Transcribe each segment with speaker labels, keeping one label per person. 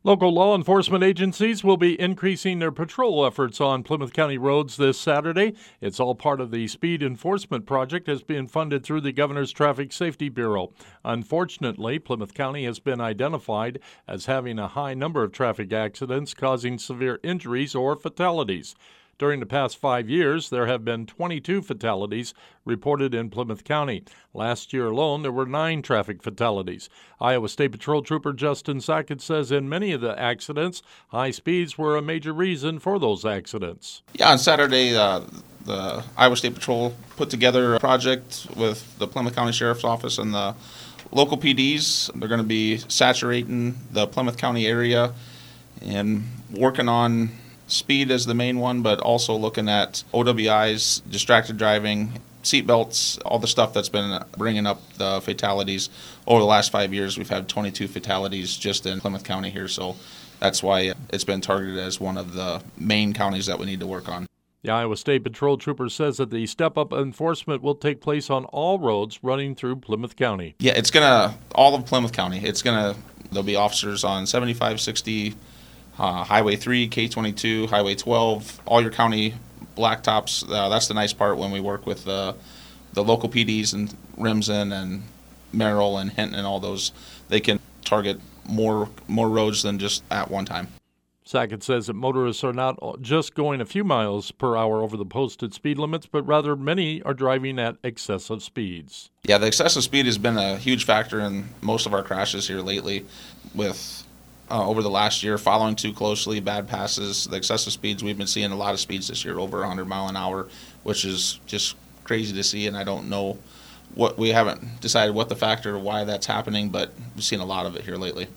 Speaker 1: Local law enforcement agencies will be increasing their patrol efforts on Plymouth County roads this Saturday. It's all part of the speed enforcement project that's being funded through the Governor's Traffic Safety Bureau. Unfortunately, Plymouth County has been identified as having a high number of traffic accidents causing severe injuries or fatalities. During the past 5 years, there have been 22 fatalities reported in Plymouth County. Last year alone, there were 9 traffic fatalities. Iowa State Patrol Trooper Justin Sackett says in many of the accidents, high speeds were a major reason for those accidents.
Speaker 2: Yeah, on Saturday, the Iowa State Patrol put together a project with the Plymouth County Sheriff's Office and the local PDs. They're going to be saturating the Plymouth County area and working on speed as the main one, but also looking at OWIs, distracted driving, seatbelts, all the stuff that's been bringing up the fatalities. Over the last 5 years, we've had 22 fatalities just in Plymouth County here, so that's why it's been targeted as one of the main counties that we need to work on.
Speaker 1: The Iowa State Patrol Trooper says that the step-up enforcement will take place on all roads running through Plymouth County.
Speaker 2: Yeah, all of Plymouth County. There'll be officers on 75, 60, Highway 3, K22, Highway 12, all your county blacktops. That's the nice part when we work with the local PDs and Remsen and Merrill and Hinton and all those. They can target more roads than just at one time.
Speaker 1: Sackett says that motorists are not just going a few miles per hour over the posted speed limits, but rather many are driving at excessive speeds.
Speaker 2: Yeah, the excessive speed has been a huge factor in most of our crashes here lately with over the last year, following too closely, bad passes, the excessive speeds. We've been seeing a lot of speeds this year, over 100 mile an hour, which is just crazy to see, and I don't know we haven't decided what the factor or why that's happening, but we've seen a lot of it here lately.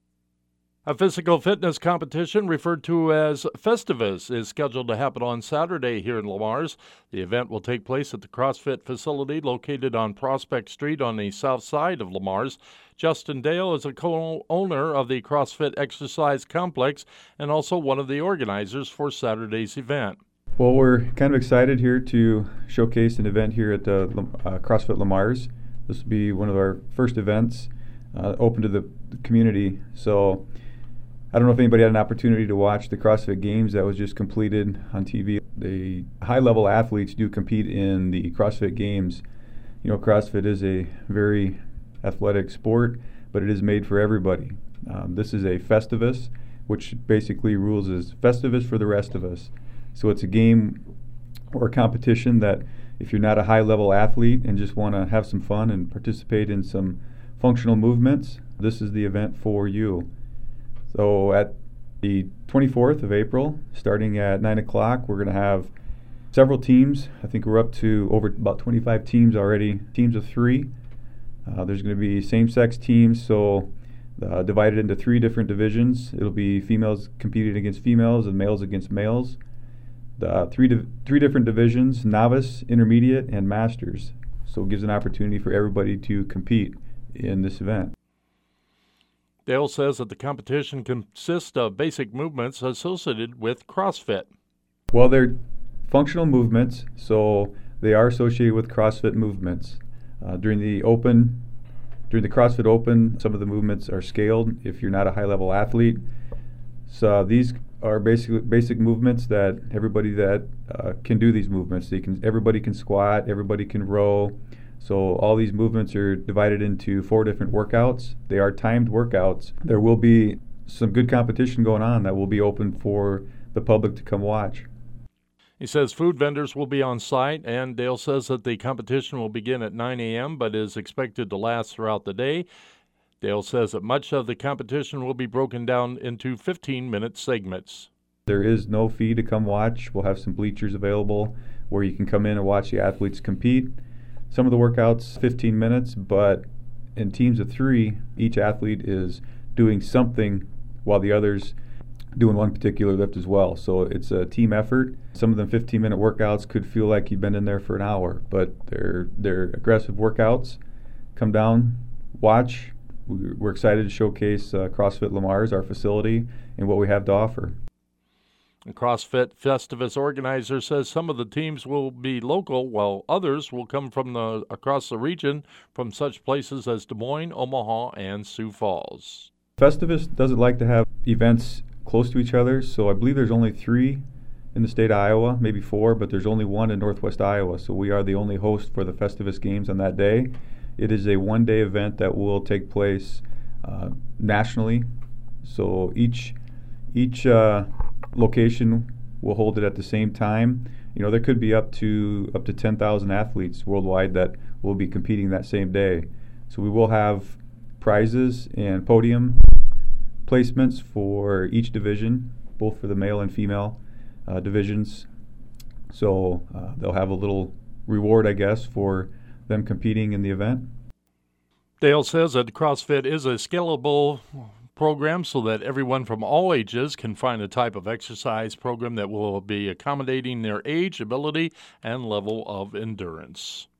Speaker 1: A physical fitness competition referred to as Festivus is scheduled to happen on Saturday here in Le Mars. The event will take place at the CrossFit facility located on Prospect Street on the south side of Le Mars. Justin Dale is a co-owner of the CrossFit Exercise Complex and also one of the organizers for Saturday's event.
Speaker 3: Well, we're kind of excited here to showcase an event here at CrossFit Le Mars. This will be one of our first events open to the community. So I don't know if anybody had an opportunity to watch the CrossFit Games that was just completed on TV. The high-level athletes do compete in the CrossFit Games. You know, CrossFit is a very athletic sport, but it is made for everybody. This is a Festivus, which basically rules as Festivus for the rest of us. So it's a game or a competition that if you're not a high-level athlete and just want to have some fun and participate in some functional movements, this is the event for you. So at the 24th of April, starting at 9 o'clock, we're going to have several teams. I think we're up to over about 25 teams already, teams of 3. There's going to be same-sex teams, so divided into 3 different divisions. It'll be females competing against females and males against males. Three different divisions, novice, intermediate, and masters. So it gives an opportunity for everybody to compete in this event.
Speaker 1: Dale says that the competition consists of basic movements associated with CrossFit.
Speaker 3: Well, they're functional movements, so they are associated with CrossFit movements. During the CrossFit Open, some of the movements are scaled if you're not a high-level athlete. So these are basic movements that everybody that can do these movements. Everybody can squat, everybody can row. So all these movements are divided into 4 different workouts. They are timed workouts. There will be some good competition going on that will be open for the public to come watch.
Speaker 1: He says food vendors will be on site, and Dale says that the competition will begin at 9 a.m. but is expected to last throughout the day. Dale says that much of the competition will be broken down into 15-minute segments.
Speaker 3: There is no fee to come watch. We'll have some bleachers available where you can come in and watch the athletes compete. Some of the workouts, 15 minutes, but in teams of 3, each athlete is doing something while the others doing one particular lift as well. So it's a team effort. Some of them 15-minute workouts could feel like you've been in there for an hour, but they're aggressive workouts. Come down, watch. We're excited to showcase CrossFit Le Mars, our facility, and what we have to offer.
Speaker 1: The CrossFit Festivus organizer says some of the teams will be local, while others will come from across the region from such places as Des Moines, Omaha, and Sioux Falls.
Speaker 3: Festivus doesn't like to have events close to each other, so I believe there's only 3 in the state of Iowa, maybe 4, but there's only 1 in Northwest Iowa, so we are the only host for the Festivus Games on that day. It is a one-day event that will take place nationally, so each location will hold it at the same time. You know, there could be up to 10,000 athletes worldwide that will be competing that same day. So we will have prizes and podium placements for each division, both for the male and female divisions. So they'll have a little reward, I guess, for them competing in the event.
Speaker 1: Dale says that CrossFit is a scalable program so that everyone from all ages can find a type of exercise program that will be accommodating their age, ability, and level of endurance.